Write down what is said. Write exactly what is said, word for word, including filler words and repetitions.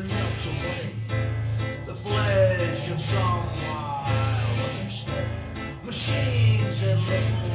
melts away the flesh of some wild understand. Machines that look